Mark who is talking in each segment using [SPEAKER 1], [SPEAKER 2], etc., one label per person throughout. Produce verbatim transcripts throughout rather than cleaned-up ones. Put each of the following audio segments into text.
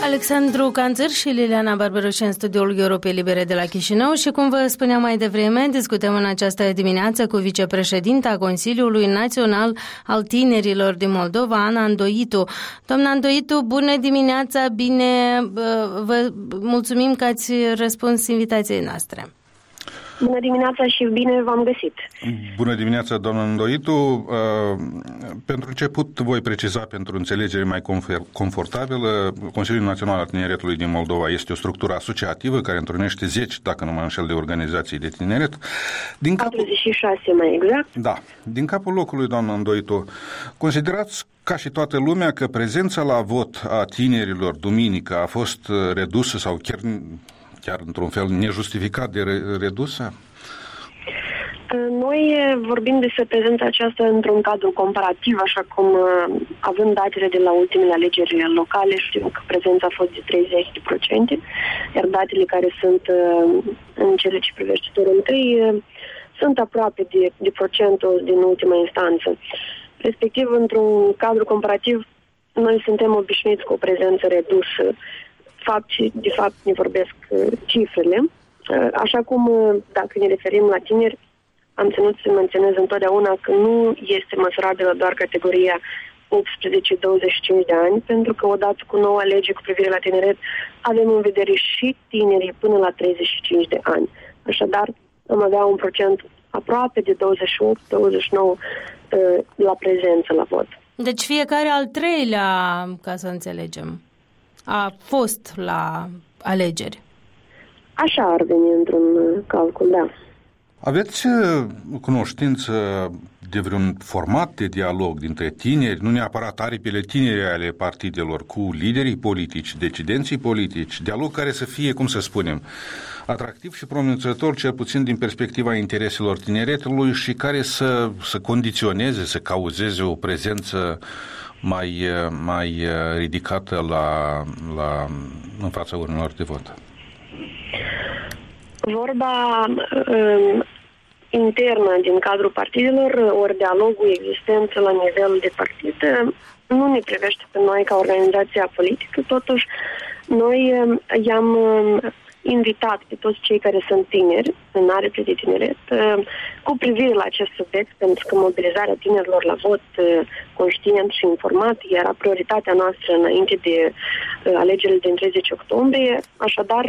[SPEAKER 1] Alexandru Canțăr și Liliana Barbaroși în studioul Europei Libere de la Chișinău și, cum vă spuneam mai devreme, discutăm în această dimineață cu vicepreședinta Consiliului Național al Tinerilor din Moldova, Ana Andoitu. Doamna Andoitu, bună dimineața, bine, vă mulțumim că ați răspuns invitației noastre.
[SPEAKER 2] Bună dimineața și bine v-am găsit.
[SPEAKER 3] Bună dimineața, doamnă Andoitu. Pentru început, voi preciza pentru înțelegere mai confortabilă, Consiliul Național al Tineretului din Moldova este o structură asociativă care întrunește zece, dacă nu mă înșel, de organizații de tineret. Din capul...
[SPEAKER 2] patruzeci și șase mai exact.
[SPEAKER 3] Da. Din capul locului, doamnă Andoitu, considerați ca și toată lumea că prezența la vot a tinerilor duminică a fost redusă sau chiar... chiar într-un fel nejustificat de redusă?
[SPEAKER 2] Noi vorbim despre prezența aceasta într-un cadru comparativ, așa cum, având datele de la ultimele alegeri locale, știu că prezența a fost de treizeci la sută, iar datele care sunt în cele ce privește turul întâi sunt aproape de, de procentul din ultima instanță. Respectiv, într-un cadru comparativ, noi suntem obișnuiți cu o prezență redusă. Fapt și, de fapt, ne vorbesc uh, cifrele. Uh, așa cum, uh, dacă ne referim la tineri, am ținut să menționez întotdeauna că nu este măsurabilă doar categoria optsprezece douăzeci și cinci de ani, pentru că odată cu noua lege cu privire la tineret avem în vedere și tinerii până la treizeci și cinci de ani. Așadar, am avea un procent aproape de douăzeci și opt douăzeci și nouă uh, la prezență la vot.
[SPEAKER 1] Deci fiecare al treilea, ca să înțelegem, a fost la alegeri.
[SPEAKER 2] Așa ar veni într-un calcul, da.
[SPEAKER 3] Aveți cunoștință de vreun format de dialog dintre tineri, nu neapărat aripile tineri ale partidelor, cu liderii politici, decidenții politici, dialog care să fie, cum să spunem, atractiv și promițător, cel puțin din perspectiva intereselor tineretului și care să, să condiționeze, să cauzeze o prezență mai, mai ridicată la, la, în fața urnelor de vot?
[SPEAKER 2] Vorba um, internă din cadrul partidelor, ori dialogul existent la nivel de partid, nu ne privește pe noi ca organizația politică, totuși noi um, i-am um, invitat pe toți cei care sunt tineri, în aripi de tineret, cu privire la acest subiect, pentru că mobilizarea tinerilor la vot conștient și informat era prioritatea noastră înainte de alegerile din treizeci octombrie. Așadar,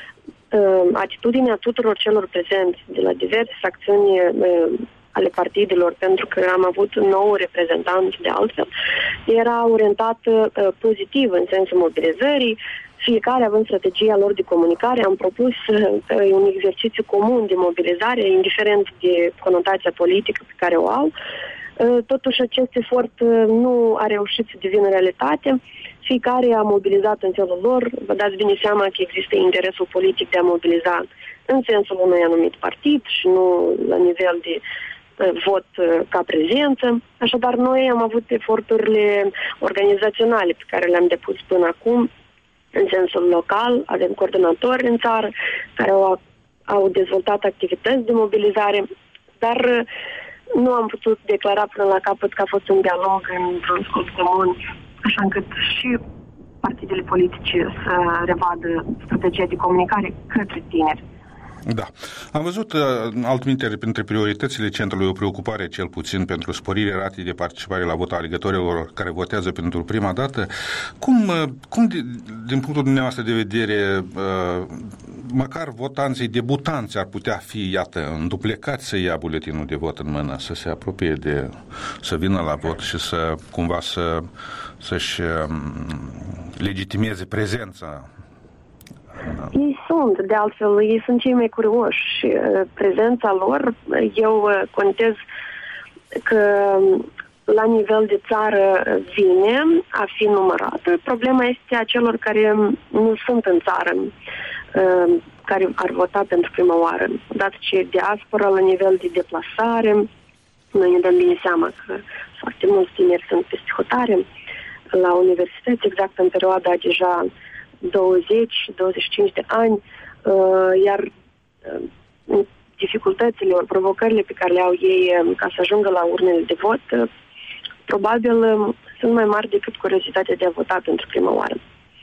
[SPEAKER 2] atitudinea tuturor celor prezenți de la diverse fracțiuni ale partidelor, pentru că am avut nouă reprezentanți de altfel, era orientată pozitiv în sensul mobilizării. Fiecare având strategia lor de comunicare, am propus uh, un exercițiu comun de mobilizare, indiferent de conotația politică pe care o au. Uh, totuși, acest efort uh, nu a reușit să devină realitate. Fiecare a mobilizat în felul lor. Vă dați bine seama că există interesul politic de a mobiliza în sensul unui anumit partid și nu la nivel de uh, vot uh, ca prezență. Așadar, noi am avut eforturile organizaționale pe care le-am depus până acum, în sensul local, avem coordonatori în țară care au, au dezvoltat activități de mobilizare, dar nu am putut declara până la capăt că a fost un dialog într-un scop comun, așa încât și partidele politice să revadă strategia de comunicare către tineri.
[SPEAKER 3] Da. Am văzut altminteri printre prioritățile centrului o preocupare, cel puțin, pentru sporirea ratei de participare la vot a alegătorilor care votează pentru prima dată. Cum, cum din punctul dumneavoastră de vedere, măcar votanții debutanți ar putea fi, iată, înduplecați să ia buletinul de vot în mână, să se apropie de, să vină la vot și să, cumva, să, să-și legitimeze prezența?
[SPEAKER 2] Ei sunt, de altfel, ei sunt cei mai curioși. Prezența lor, eu contez că la nivel de țară vine a fi numărată. Problema este a celor care nu sunt în țară, care ar vota pentru prima oară. Odată ce diaspora la nivel de deplasare, noi ne dăm bine seama că foarte mulți tineri sunt peste hotare la universități, exact în perioada deja douăzeci douăzeci și cinci de ani, iar dificultățile, ori provocările pe care le au ei ca să ajungă la urnele de vot, probabil sunt mai mari decât curiozitatea de a vota pentru prima oară.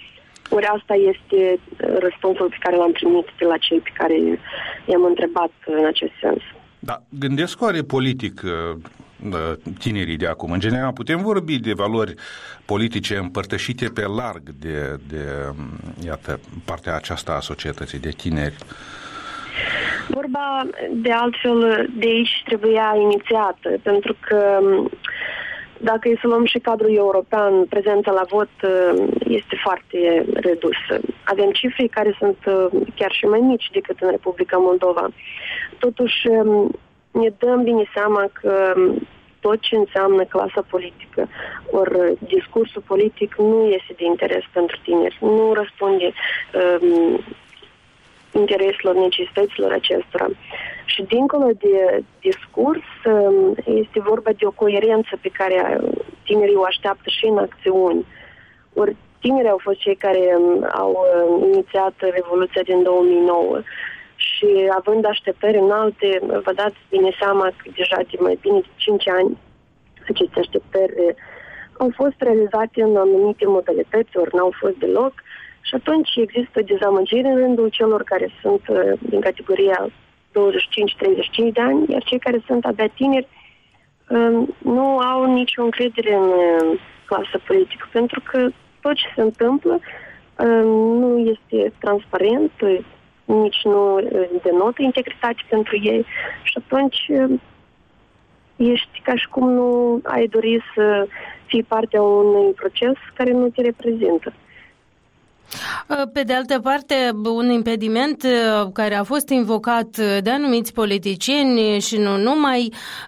[SPEAKER 2] Ori asta este răspunsul pe care l-am primit de la cei pe care i-am întrebat în acest sens.
[SPEAKER 3] Da, gândesc oare politic tinerii de acum. În general, putem vorbi de valori politice împărtășite pe larg de, de iată, partea aceasta a societății, de tineri.
[SPEAKER 2] Vorba, de altfel, de aici trebuia inițiată, pentru că dacă e să luăm și cadrul european, prezența la vot este foarte redusă. Avem cifre care sunt chiar și mai mici decât în Republica Moldova. Totuși, ne dăm bine seama că tot ce înseamnă clasa politică, ori discursul politic nu este de interes pentru tineri, nu răspunde um, intereselor, necesităților acestora. Și dincolo de discurs, este vorba de o coerență pe care tinerii o așteaptă și în acțiuni. Ori tinerii au fost cei care au inițiat Revoluția din două mii nouă și având așteptări înalte, vă dați bine seama că deja de mai bine de cinci ani aceste așteptări au fost realizate în anumite modalități, ori n-au fost deloc. Și atunci există dezamăgire în rândul celor care sunt din categoria douăzeci și cinci treizeci și cinci de ani, iar cei care sunt abia tineri nu au nicio încredere în clasa politică, pentru că tot ce se întâmplă nu este transparent, nici nu denotă integritate pentru ei și atunci ești ca și cum nu ai dori să fii parte a unui proces care nu te reprezintă.
[SPEAKER 1] Pe de altă parte, un impediment care a fost invocat de anumiți politicieni și nu numai,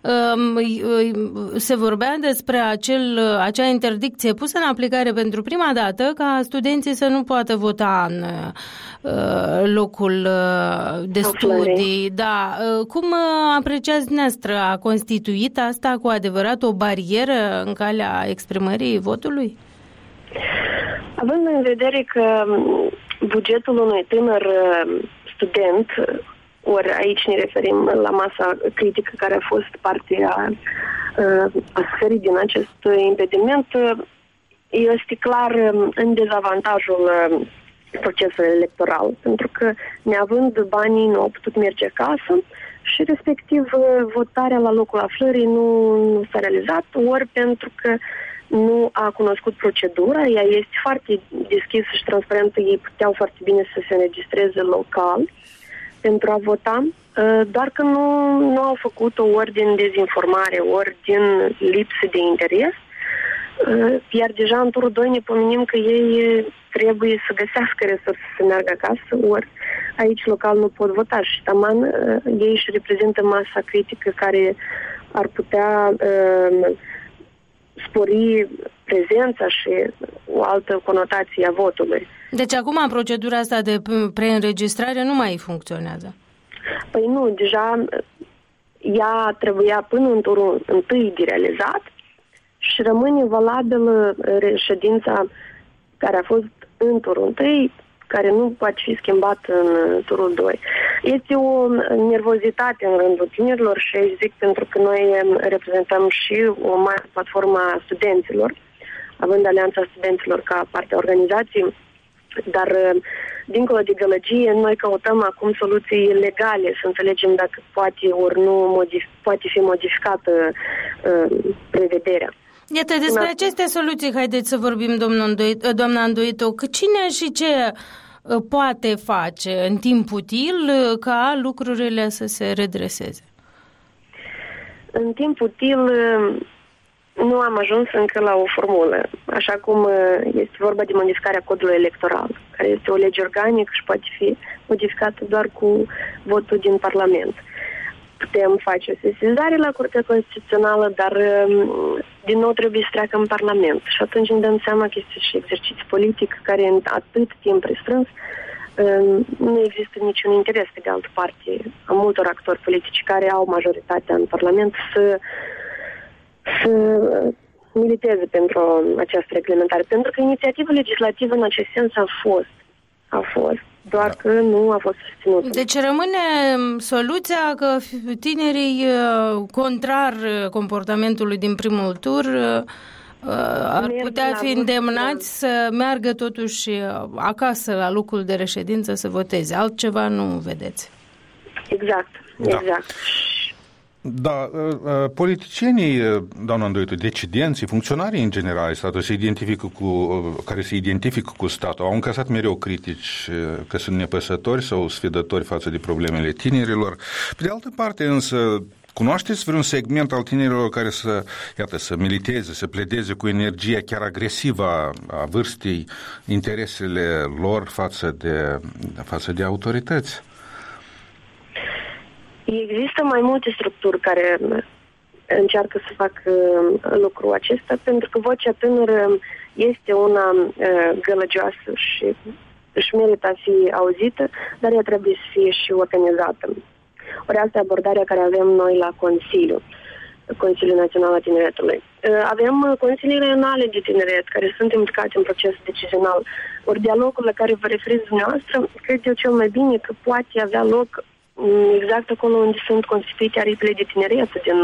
[SPEAKER 1] se vorbea despre acel, acea interdicție pusă în aplicare pentru prima dată ca studenții să nu poată vota în locul de studii. Da. Cum apreciați dumneavoastră? A constituit asta cu adevărat o barieră în calea exprimării votului?
[SPEAKER 2] Având în vedere că bugetul unui tânăr student, ori aici ne referim la masa critică care a fost parte a, a suferit din acest impediment, este clar în dezavantajul procesului electoral, pentru că neavând banii nu au putut merge acasă și respectiv votarea la locul aflării nu, nu s-a realizat, ori pentru că nu a cunoscut procedura, ea este foarte deschisă și transparentă, ei puteau foarte bine să se înregistreze local pentru a vota, doar că nu, nu au făcut-o ori din dezinformare, ori din lipsă de interes, iar deja în turul doi ne pomenim că ei trebuie să găsească resurse să meargă acasă, ori aici local nu pot vota și taman ei își reprezintă masa critică care ar putea spori prezența și o altă conotație a votului.
[SPEAKER 1] Deci acum procedura asta de preînregistrare nu mai funcționează?
[SPEAKER 2] Păi nu, deja ea trebuia până în turul întâi de realizat și rămâne valabilă ședința care a fost în turul întâi, care nu poate fi schimbat în turul doi. Este o nervozitate în rândul tinerilor și aici zic pentru că noi reprezentăm și o mare platformă a studenților, având Alianța Studenților ca parte a organizației, dar dincolo de gălăgie, noi căutăm acum soluții legale, să înțelegem dacă poate ori nu modif- poate fi modificată uh, prevederea.
[SPEAKER 1] Iată, despre aceste soluții, haideți să vorbim, doamna Andoitu, că cine și ce poate face în timp util ca lucrurile să se redreseze?
[SPEAKER 2] În timp util nu am ajuns încă la o formulă, așa cum este vorba de modificarea codului electoral, care este o lege organică și poate fi modificată doar cu votul din Parlament. Putem face o sesizare la Curtea Constituțională, dar din nou trebuie să treacă în Parlament. Și atunci îmi dăm seama că este și exercițiu politic care în atât timp restrâns nu există niciun interes pe de altă parte a multor actori politici care au majoritatea în Parlament să, să militeze pentru această reglementare. Pentru că inițiativa legislativă în acest sens a fost. A fost. Doar că nu a fost susținută.
[SPEAKER 1] Deci rămâne soluția că tinerii, contrar comportamentului din primul tur, ar putea fi îndemnați să meargă totuși acasă la locul de reședință să voteze. Altceva nu vedeți.
[SPEAKER 2] Exact,
[SPEAKER 3] da.
[SPEAKER 2] exact.
[SPEAKER 3] Da, politicienii, doamna Îndoitu, decidenții, funcționarii în general statul se identifică cu, care se identifică cu statul, au încasat mereu critici că sunt nepăsători sau sfidători față de problemele tinerilor. Pe de altă parte însă, cunoașteți vreun segment al tinerilor care să, iată, să militeze, să pledeze cu energia chiar agresivă a, a vârstei, interesele lor față de, față de autorități?
[SPEAKER 2] Există mai multe structuri care încearcă să facă lucrul acesta, pentru că vocea tânără este una gălăgioasă și își merită a fi auzită, dar ea trebuie să fie și organizată. Ori asta e abordarea care avem noi la Consiliu, Consiliul Național al Tineretului. Avem consiliile regionale de tineret care sunt implicate în procesul decizional. Ori dialogul la care vă referiți dumneavoastră, cred eu cel mai bine că poate avea loc exact acolo unde sunt constituite aripile de tineret din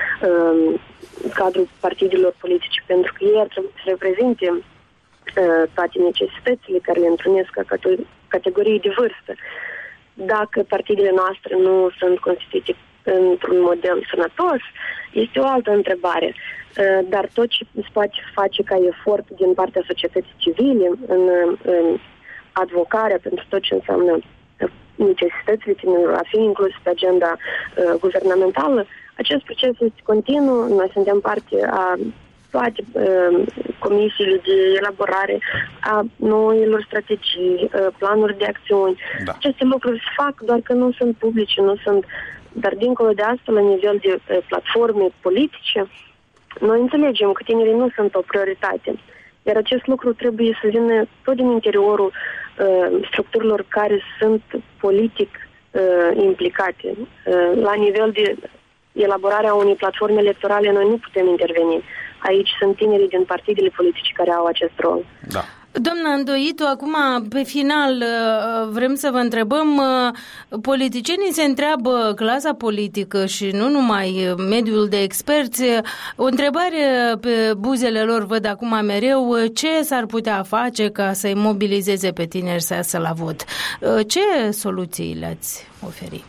[SPEAKER 2] uh, cadrul partidelor politice, pentru că ei ar trebui să reprezinte uh, toate necesitățile care le întrunesc ca categorii de vârstă. Dacă partidele noastre nu sunt constituite într-un model sănătos, este o altă întrebare. Uh, dar tot ce se poate face ca efort din partea societății civile în, în advocarea pentru tot ce înseamnă necesitățile tinerilor a fi inclus pe agenda uh, guvernamentală, acest proces este continuu. Noi suntem parte a toate uh, comisiile de elaborare a noilor strategii, uh, planuri de acțiuni. Da. Aceste lucruri se fac, doar că nu sunt publice, nu sunt... Dar dincolo de asta, la nivel de uh, platforme politice, noi înțelegem că tinerii nu sunt o prioritate. Iar acest lucru trebuie să vină tot din interiorul uh, structurilor care sunt politic uh, implicate. Uh, la nivel de elaborarea unei platforme electorale, noi nu putem interveni. Aici sunt tinerii din partidele politice care au acest rol.
[SPEAKER 3] Da.
[SPEAKER 1] Doamna Îndoitu, acum, pe final, vrem să vă întrebăm, politicienii se întreabă clasa politică și nu numai mediul de experți, o întrebare pe buzele lor văd acum mereu, ce s-ar putea face ca să-i mobilizeze pe tineri să iasă la vot? Ce soluții le-ați oferi?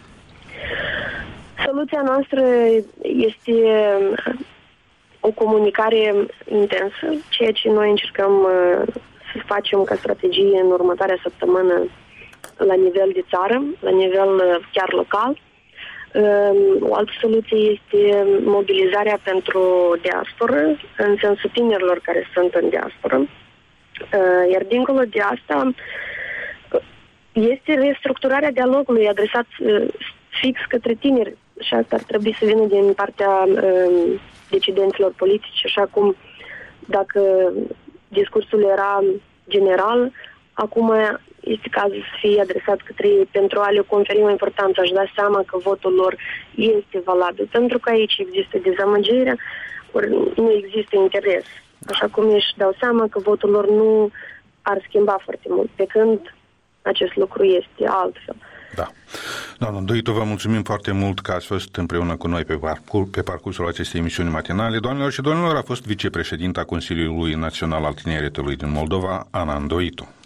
[SPEAKER 2] Soluția noastră este o comunicare intensă, ceea ce noi încercăm să facem ca strategie în următoarea săptămână la nivel de țară, la nivel chiar local. O altă soluție este mobilizarea pentru diasporă, în sensul tinerilor care sunt în diasporă. Iar dincolo de asta este restructurarea dialogului adresat fix către tineri și asta ar trebui să vină din partea decidenților politici, așa cum dacă discursul era general, acum este cazul să fie adresat către ei pentru a le conferi o importanță, aș da seama că votul lor este valabil, pentru că aici există dezamăgire, ori nu există interes. Așa cum își dau seama că votul lor nu ar schimba foarte mult, pe când acest lucru este altfel.
[SPEAKER 3] Da. Doamna Îndoitu, vă mulțumim foarte mult că ați fost împreună cu noi pe, parcurs, pe parcursul acestei emisiuni matinale. Doamnelor și domnilor, a fost vicepreședinta Consiliului Național al Tineretului din Moldova, Ana Îndoitu.